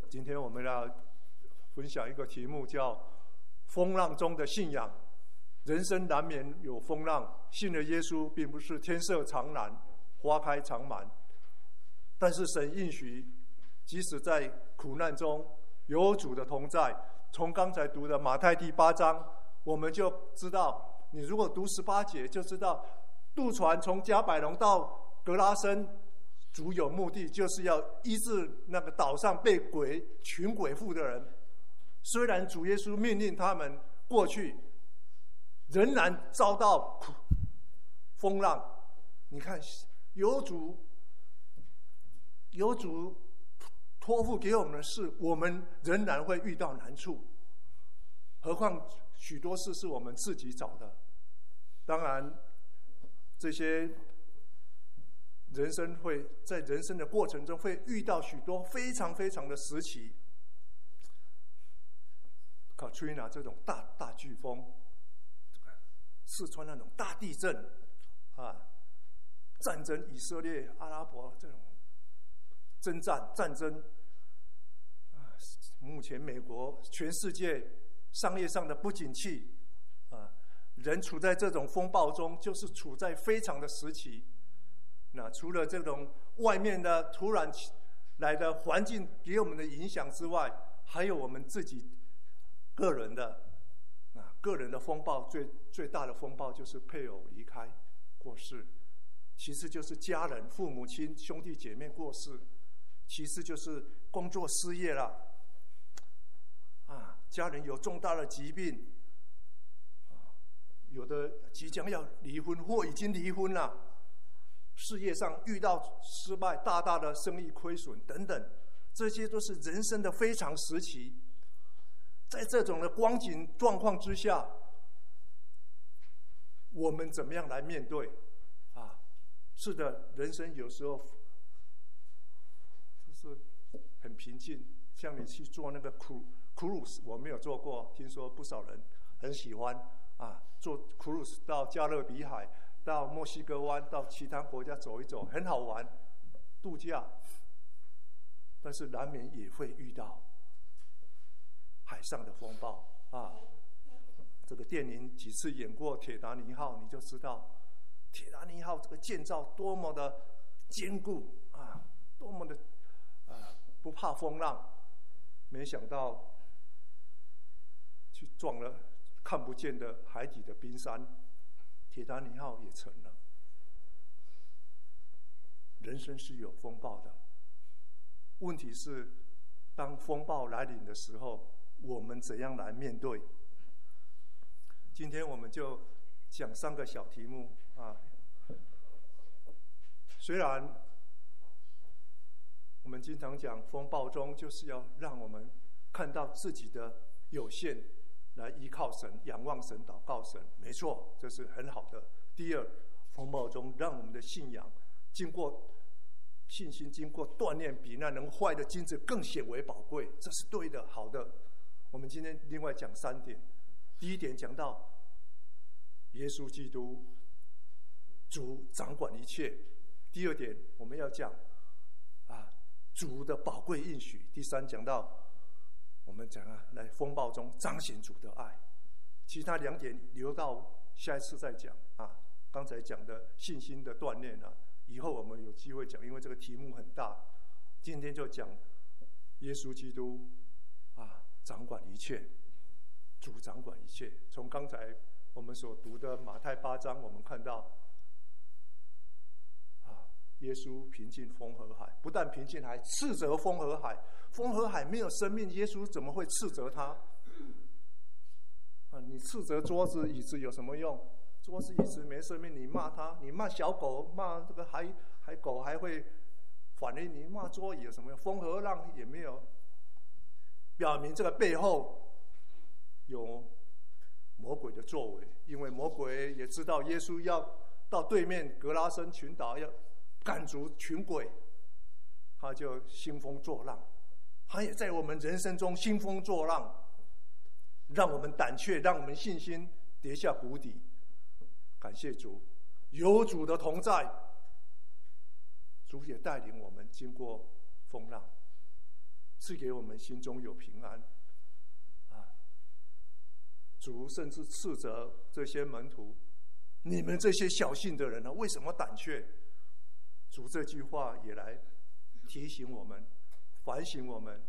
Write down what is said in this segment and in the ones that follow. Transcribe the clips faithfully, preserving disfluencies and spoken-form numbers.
今天我们要分享一个题目，叫“风浪中的信仰”。人生难免有风浪，信了耶稣，并不是天色常蓝、花开常满。但是神应许，即使在苦难中有主的同在。从刚才读的马太第八章，我们就知道，你如果读十八节，就知道渡船从加百农到格拉森，主有目的，就是要医治那个岛上被鬼群鬼附的人。虽然主耶稣命令他们过去，仍然遭到风浪。你看，有主有主托付给我们的事，我们仍然会遇到难处。何况许多事是我们自己找的。当然，这些人生会在人生的过程中会遇到许多非常非常的时期。Katrina 这种大大飓风，四川那种大地震啊，战争，以色列、阿拉伯这种征战战争啊，目前美国全世界商业上的不景气啊，人处在这种风暴中，就是处在非常的时期。那除了这种外面的突然来的环境给我们的影响之外，还有我们自己个人的啊，个人的风暴，最最大的风暴就是配偶离开过世，其次就是家人、父母亲、兄弟姐妹过世，其次就是工作失业了，啊，家人有重大的疾病，啊，有的即将要离婚或已经离婚了，事业上遇到失败，大大的生意亏损等等，这些都是人生的非常时期。在这种的光景状况之下，我们怎么样来面对？啊，是的，人生有时候就是很平静。像你去做那个 cruise， 我没有做过，听说不少人很喜欢啊，做 cruise 到加勒比海、到墨西哥湾、到其他国家走一走，很好玩，度假。但是难免也会遇到海上的风暴啊！这个电影几次演过铁达尼号，你就知道铁达尼号这个建造多么的坚固啊，多么的啊不怕风浪。没想到去撞了看不见的海底的冰山，铁达尼号也沉了。人生是有风暴的，问题是当风暴来临的时候，我们怎样来面对？今天我们就讲三个小题目啊。虽然我们经常讲风暴中就是要让我们看到自己的有限，来依靠神、仰望神、祷告神，没错，这是很好的。第二，风暴中让我们的信仰经过信心经过锻炼，比那能坏的金子更显为宝贵，这是对的，好的。我们今天另外讲三点。第一点讲到耶稣基督主掌管一切。第二点我们要讲啊主的宝贵应许。第三讲到我们讲啊来风暴中彰显主的爱。其他两点留到下一次再讲啊。刚才讲的信心的锻炼啊，以后我们有机会讲，因为这个题目很大。今天就讲耶稣基督啊掌管一切，主掌管一切。从刚才我们所读的马太八章，我们看到啊，耶稣平静风和海，不但平静，还斥责风和海。风和海没有生命，耶稣怎么会斥责他？啊，你斥责桌子椅子有什么用？桌子椅子没生命，你骂他，你骂小狗，骂这个海海狗还会反应，你骂桌椅有什么用？风和浪也没有。表明这个背后有魔鬼的作为，因为魔鬼也知道耶稣要到对面格拉森群岛要赶逐群鬼，他就兴风作浪。他也在我们人生中兴风作浪，让我们胆怯，让我们信心跌下谷底。感谢主，有主的同在，主也带领我们经过风浪。 赐给我们心中有平安。啊，主甚至斥责这些门徒：“你们这些小信的人呢，为什么胆怯？”主这句话也来提醒我们，反省我们，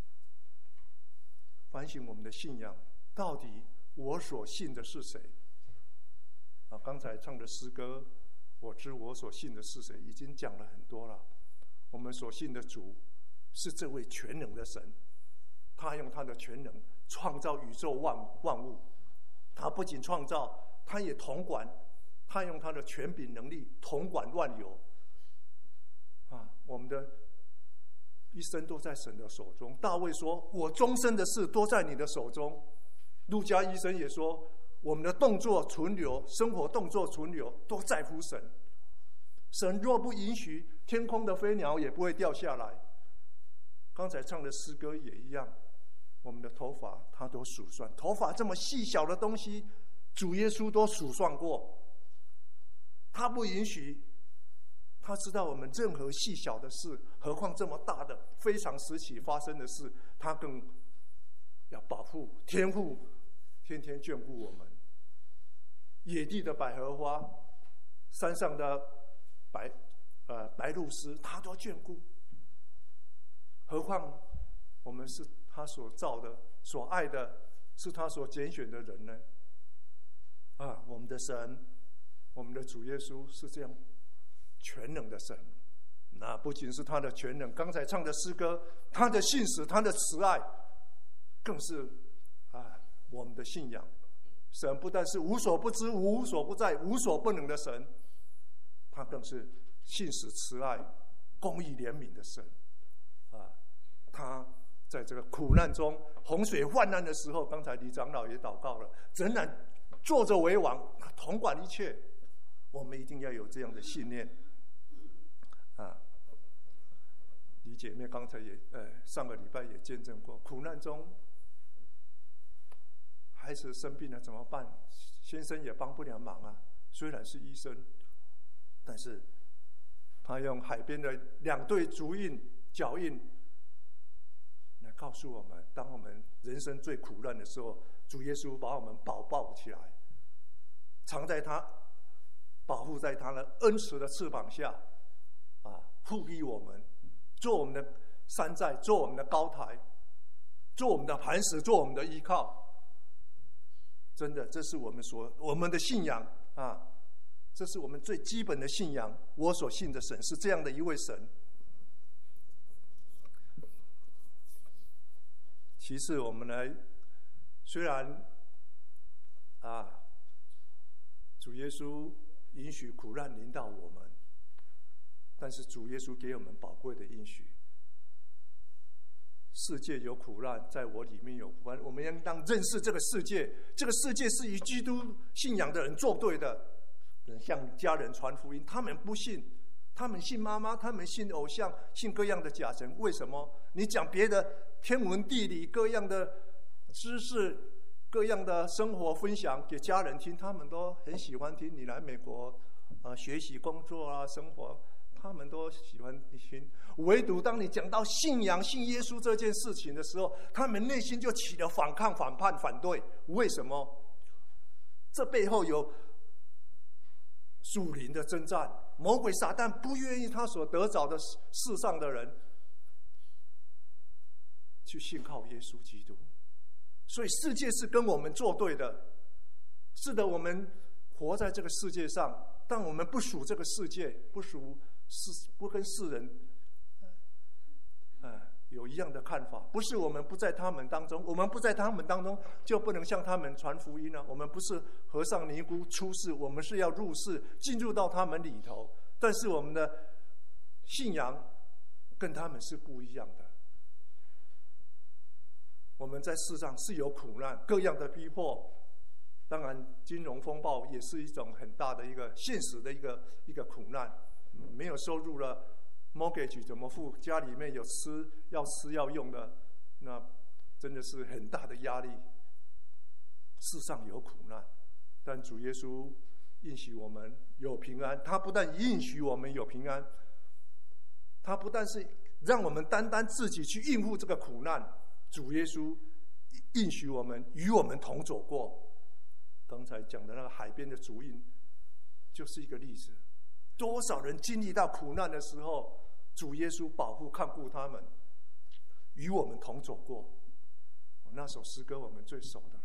反省我们的信仰，到底我所信的是谁？啊，刚才唱的诗歌，我知我所信的是谁，已经讲了很多了。我们所信的主是这位全能的神，他用他的全能创造宇宙万万物，他不仅创造，他也统管，他用他的权柄能力统管万有。啊，我们的一生都在神的手中。大卫说：“我终身的事都在你的手中。”路加医生也说：“我们的动作存留，生活动作存留，都在乎神。神若不允许，天空的飞鸟也不会掉下来。”刚才唱的诗歌也一样，我们的头发他都数算，头发这么细小的东西，主耶稣都数算过。他不允许，他知道我们任何细小的事，何况这么大的非常时期发生的事，他更要保护、天父，天天眷顾我们。野地的百合花，山上的白呃白鹭鸶，他都眷顾。何况我们是他所造的、所爱的，是他所拣选的人呢？啊，我们的神，我们的主耶稣是这样全能的神。那不仅是他的全能，刚才唱的诗歌，他的信实，他的慈爱，更是啊我们的信仰。神不但是无所不知、无所不在、无所不能的神，他更是信实、慈爱、公义、怜悯的神。啊，他在这个苦难中、洪水泛滥的时候，刚才李长老也祷告了，仍然坐着为王，他统管一切。我们一定要有这样的信念。啊，李姐妹刚才也呃上个礼拜也见证过，苦难中孩子生病了怎么办？先生也帮不了忙啊，虽然是医生，但是他用海边的两对足印脚印来告诉我们，当我们人生最苦难的时候，主耶稣把我们保抱起来，藏在他保护在他的恩慈的翅膀下，啊，护庇我们，做我们的山寨，做我们的高台，做我们的磐石，做我们的依靠。真的，这是我们所我们的信仰啊，这是我们最基本的信仰。我所信的神是这样的一位神。其次，我们来，虽然啊，主耶稣允许苦难临到我们，但是主耶稣给我们宝贵的应许。世界有苦难，在我里面有苦难。我们应当认识这个世界，这个世界是与基督信仰的人作对的，向家人传福音，他们不信，他们信妈妈，他们信偶像，信各样的假神。为什么？你讲别的天文地理各样的知识，各样的生活分享给家人听，他们都很喜欢听。你来美国啊，学习、工作啊，生活，他们都喜欢听。唯独当你讲到信仰、信耶稣这件事情的时候，他们内心就起了反抗、反叛、反对。为什么？这背后有属灵的征战，魔鬼撒旦不愿意他所得着的世上的人去信靠耶稣基督，所以世界是跟我们作对的。是的，我们活在这个世界上，但我们不属这个世界，不属世，不跟世人呃有一样的看法。不是我们不在他们当中，我们不在他们当中就不能向他们传福音了。我们不是和尚尼姑出世，我们是要入世，进入到他们里头。但是我们的信仰跟他们是不一样的。我们在世上是有苦难，各样的逼迫，当然金融风暴也是一种很大的一个现实的一个一个苦难。没有收入了 mortgage 怎么付？家里面有吃要吃要用的，那真的是很大的压力。世上有苦难，但主耶稣应许我们有平安。他不但应许我们有平安，他不但是让我们单单自己去应付这个苦难。主耶稣应许我们与我们同走过。刚才讲的那个海边的足印就是一个例子。多少人经历到苦难的时候，主耶稣保护看顾他们，与我们同走过。那首诗歌我们最熟的了。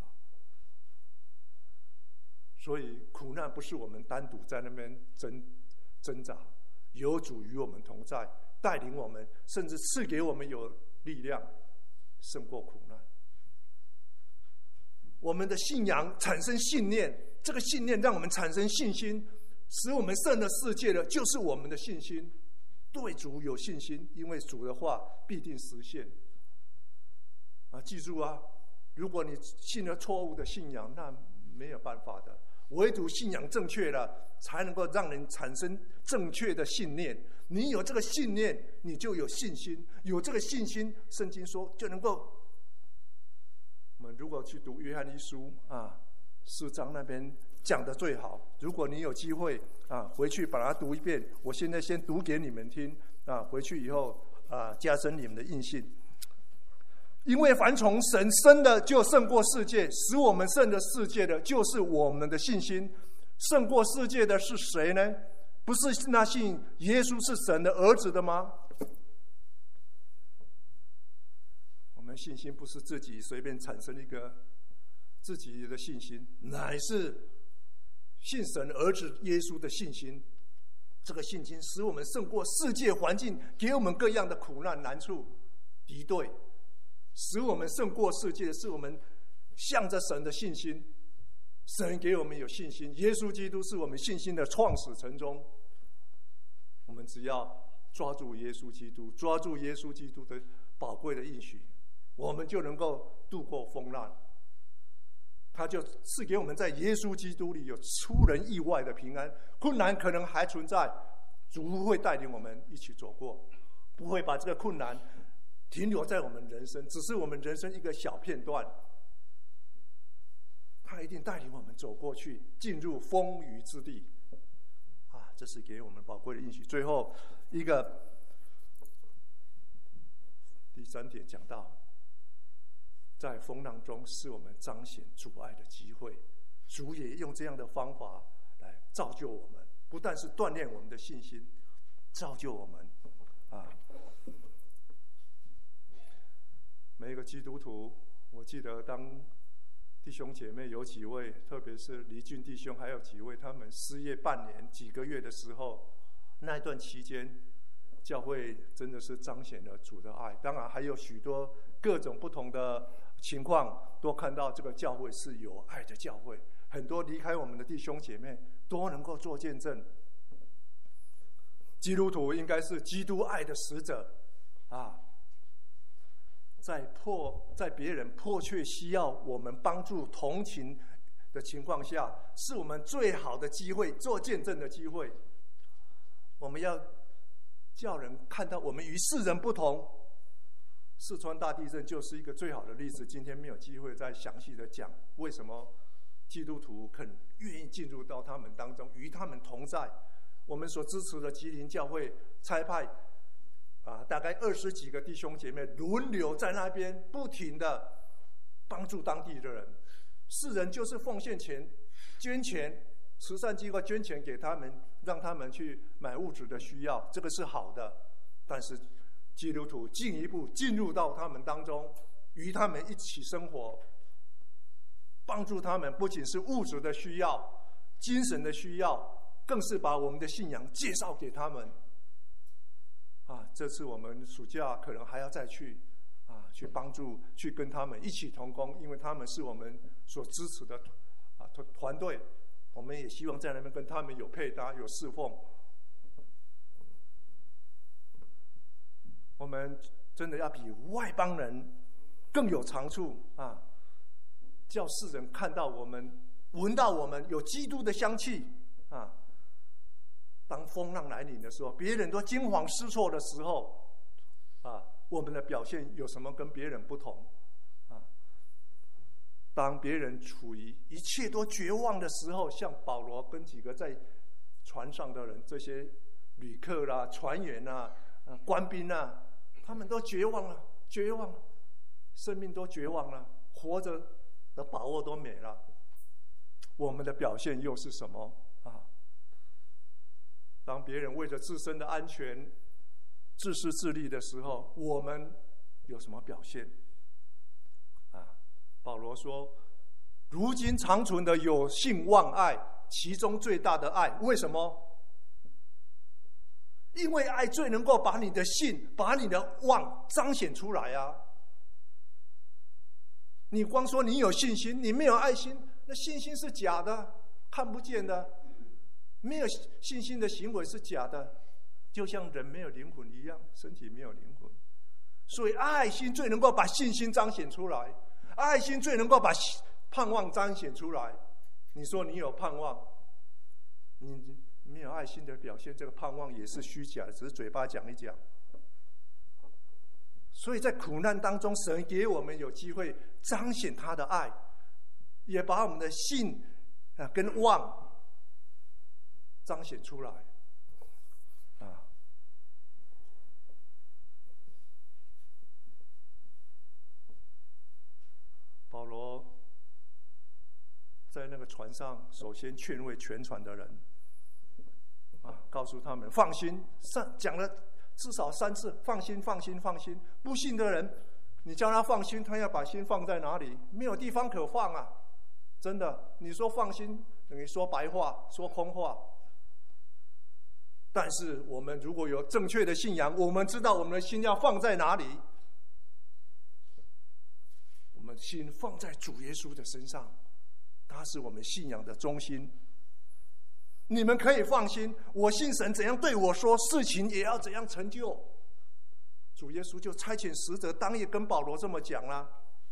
所以苦难不是我们单独在那边挣挣扎，有主与我们同在，带领我们，甚至赐给我们有力量胜过苦难。我们的信仰产生信念，这个信念让我们产生信心，使我们胜了世界的就是我们的信心。对主有信心，因为主的话必定实现。啊，记住啊，如果你信了错误的信仰，那没有办法的。唯独信仰正确了，才能够让人产生正确的信念。你有这个信念，你就有信心。有这个信心，圣经说就能够。我们如果去读约翰一书啊，四章那边讲的最好。如果你有机会啊，回去把它读一遍。我现在先读给你们听啊，回去以后啊，加深你们的印信。因为凡从神生的，就胜过世界；使我们胜了世界的，就是我们的信心。胜过世界的是谁呢？不是那信耶稣是神的儿子的吗？我们信心不是自己随便产生一个自己的信心，乃是信神儿子耶稣的信心。这个信心使我们胜过世界环境给我们各样的苦难难处敌对，使我们胜过世界，是我们向着神的信心。神给我们有信心，耶稣基督是我们信心的创始成终。我们只要抓住耶稣基督，抓住耶稣基督的宝贵的应许，我们就能够度过风浪。他就赐给我们在耶稣基督里有出人意外的平安。困难可能还存在，主会带领我们一起走过，不会把这个困难停留在我们人生，只是我们人生一个小片段。他一定带领我们走过去，进入丰腴之地。啊，这是给我们宝贵的应许。最后一个第三点讲到，在风浪中是我们彰显主爱的机会。主也用这样的方法来造就我们，不但是锻炼我们的信心，造就我们。啊，每一个基督徒，我记得当弟兄姐妹有几位，特别是黎俊弟兄，还有几位，他们失业半年、几个月的时候，那一段期间，教会真的是彰显了主的爱。当然还有许多各种不同的情况，都看到这个教会是有爱的教会。很多离开我们的弟兄姐妹都能够做见证。基督徒应该是基督爱的使者啊。在迫在别人迫切需要我们帮助同情的情况下，是我们最好的机会，做见证的机会。我们要叫人看到我们与世人不同。四川大地震就是一个最好的例子。今天没有机会再详细的讲为什么基督徒肯愿意进入到他们当中，与他们同在。我们所支持的吉林教会差派啊，大概二十几个弟兄姐妹轮流在那边不停的帮助当地的人。世人就是奉献钱、捐钱，慈善机构捐钱给他们，让他们去买物质的需要，这个是好的。但是基督徒进一步进入到他们当中，与他们一起生活，帮助他们，不仅是物质的需要、精神的需要，更是把我们的信仰介绍给他们。啊，这次我们暑假可能还要再去啊，去帮助，去跟他们一起同工，因为他们是我们所支持的啊团团队，我们也希望在那边跟他们有配搭、有侍奉。我们真的要比外邦人更有长处啊，叫世人看到我们、闻到我们有基督的香气啊。当风浪来临的时候，别人都惊慌失措的时候，啊，我们的表现有什么跟别人不同？啊，当别人处于一切都绝望的时候，像保罗跟几个在船上的人，这些旅客啦、船员啊、官兵啊， 他们都绝望了，绝望了，生命都绝望了，活着的把握都没了。我们的表现又是什么啊？当别人为着自身的安全自私自利的时候，我们有什么表现？啊，保罗说，如今长存的有信望爱，其中最大的爱，为什么？因为爱最能够把你的信、把你的望彰显出来啊！你光说你有信心，你没有爱心，那信心是假的，看不见的。没有信心的行为是假的，就像人没有灵魂一样，身体没有灵魂。所以爱心最能够把信心彰显出来，爱心最能够把盼望彰显出来。你说你有盼望，你没有爱心的表现，这个盼望也是虚假的，只是嘴巴讲一讲。所以在苦难当中，神给我们有机会彰显他的爱，也把我们的信啊跟望彰显出来啊。保罗在那个船上，首先劝慰全船的人啊，告诉他们放心，上讲了至少三次，放心，放心，放心。不信的人，你叫他放心，他要把心放在哪里？没有地方可放啊！真的，你说放心，等于说白话，说空话。但是我们如果有正确的信仰，我们知道我们的心要放在哪里。我们心放在主耶稣的身上，他是我们信仰的中心。你们可以放心，我信神怎样对我说，事情也要怎样成就。主耶稣就差遣使者当夜跟保罗这么讲啦。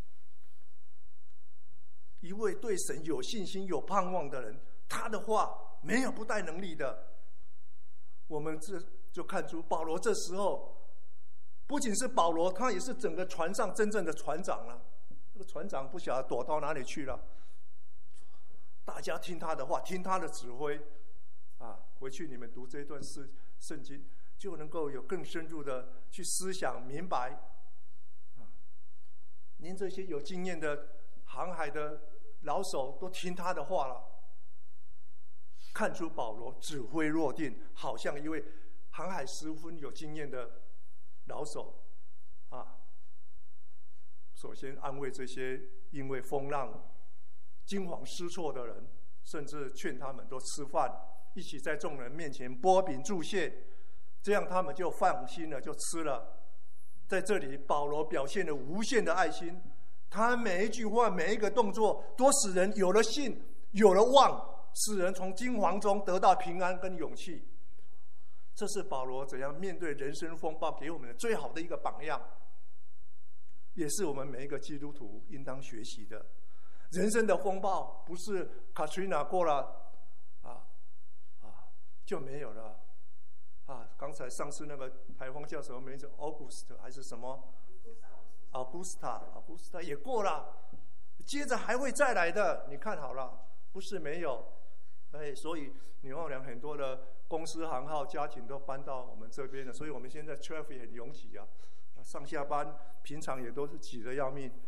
一位对神有信心、有盼望的人，他的话没有不带能力的。我们这就看出保罗这时候不仅是保罗，他也是整个船上真正的船长了。这个船长不晓得躲到哪里去了，大家听他的话，听他的指挥啊！回去你们读这一段诗圣经，就能够有更深入的去思想明白啊。连这些有经验的航海的老手都听他的话了，看出保罗指挥若定，好像一位航海十分有经验的老手啊。首先安慰这些因为风浪惊惶失措的人，甚至劝他们都吃饭，一起在众人面前拨饼祝谢，这样他们就放心了，就吃了。在这里，保罗表现了无限的爱心，他每一句话、每一个动作，都使人有了信，有了望，使人从惊惶中得到平安跟勇气。这是保罗怎样面对人生风暴给我们的最好的一个榜样，也是我们每一个基督徒应当学习的。人生的风暴不是 Katrina 过了啊啊就没有了啊！刚才上次那个台风叫什么名字 ？August 还是什么 ？Augusta，Augusta 也过了，接着还会再来的。你看好了，不是没有。哎，所以纽奥良很多的公司行号、家庭都搬到我们这边了，所以我们现在 traffic 很拥挤啊，上下班平常也都是挤得要命。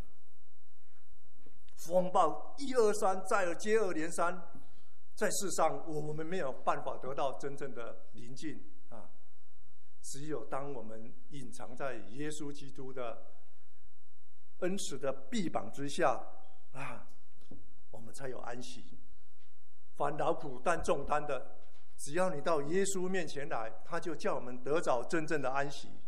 风暴一二三，再而接二连三，在世上我们没有办法得到真正的宁静啊！只有当我们隐藏在耶稣基督的恩慈的臂膀之下啊，我们才有安息。凡劳苦担重担的，只要你到耶稣面前来，他就叫我们得着真正的安息。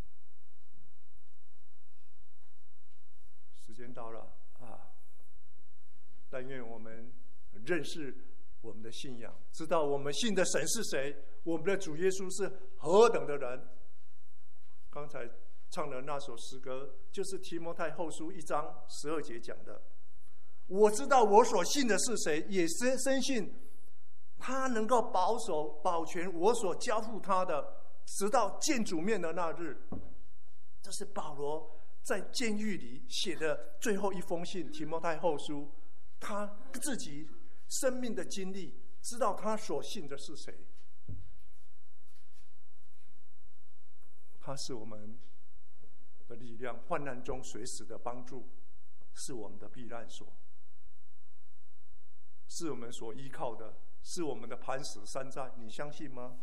时间到了啊！但愿我们认识我们的信仰，知道我们信的神是谁，我们的主耶稣是何等的人。刚才唱的那首诗歌，就是提摩太后书一章十二节讲的。我知道我所信的是谁，也深深信他能够保守保全我所交付他的，直到见主面的那日。这是保罗在监狱里写的最后一封信，提摩太后书。他自己生命的经历，知道他所信的是谁。他是我们的力量，患难中随时的帮助，是我们的避难所，是我们所依靠的，是我们的磐石山寨。你相信吗？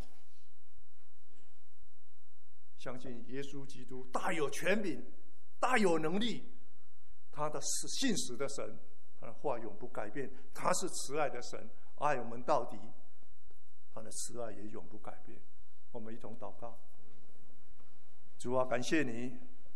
相信耶稣基督大有权柄，大有能力，他的是信实的神，他的话永不改变，他是慈爱的神，爱我们到底，他的慈爱也永不改变。我们一同祷告。主啊，感谢你，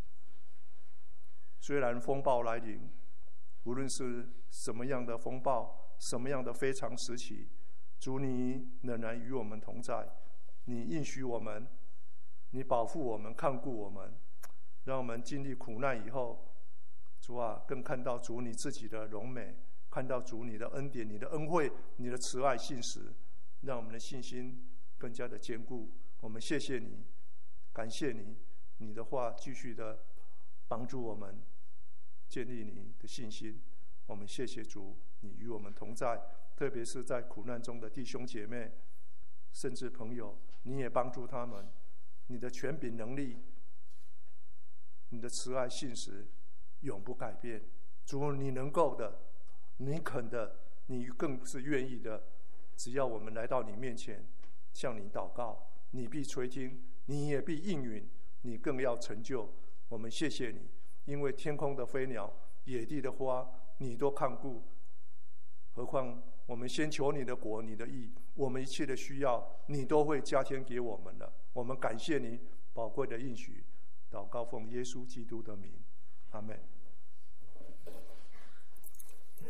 虽然风暴来临，无论是什么样的风暴，什么样的非常时期，主你仍然与我们同在，你应许我们，你保护我们，看顾我们，让我们经历苦难以后，主啊，更看到主你自己的荣美，看到主你的恩典，你的恩惠，你的慈爱信实，让我们的信心更加的坚固。我们谢谢你，感谢你，你的话继续的帮助我们建立你的信心。我们谢谢主，你与我们同在，特别是在苦难中的弟兄姐妹，甚至朋友，你也帮助他们。你的权柄能力，你的慈爱信实永不改变。主，你能够的，你肯的，你更是愿意的。只要我们来到你面前，向你祷告，你必垂听，你也必应允，你更要成就。我们谢谢你，因为天空的飞鸟，野地的花，你都看顾。何况我们先求你的国，你的义，我们一切的需要，你都会加添给我们的。我们感谢你宝贵的应许，祷告奉耶稣基督的名，阿们。